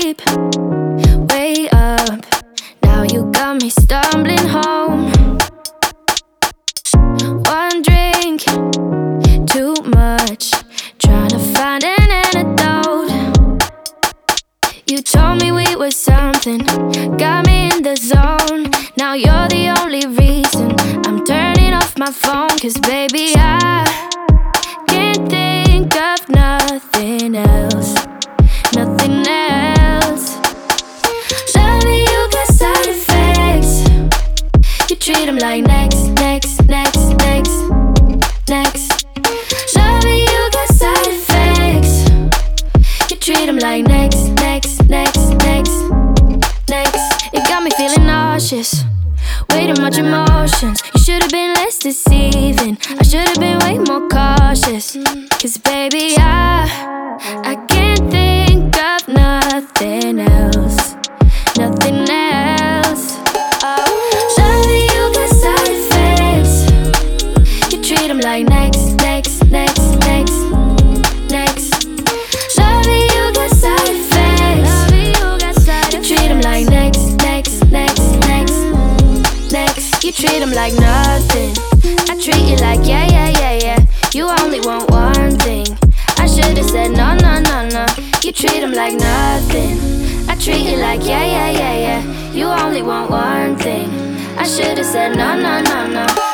sleep, way up. Now you got me stumbling home. One drink, too much, trying to find an antidote. You told me we were something, got me in the zone. Now you're the only reason I'm turning off my phone. Cause baby, I can't think of nothing else, nothing else. Loving you got side effects. You treat them like next, next, next, next, next. Loving you got side effects. You treat them like next, next, next, next, next. It got me feeling nauseous, way too much emotions. You should've been less deceiving, I should've been way more cautious. Cause baby, I can't think of nothing else, nothing else. Loving you got side effects. You treat them like next, next, next, next, next. Loving you got side effects. You treat them like next, next, next, next, next. You treat them like nothing, I treat you like yeah, yeah, yeah, yeah. You only want one thing, I should've said no, no, no, no. You treat them like nothing, I treat you like yeah, yeah, yeah, yeah. You only want one thing, I should've said no, no, no, no.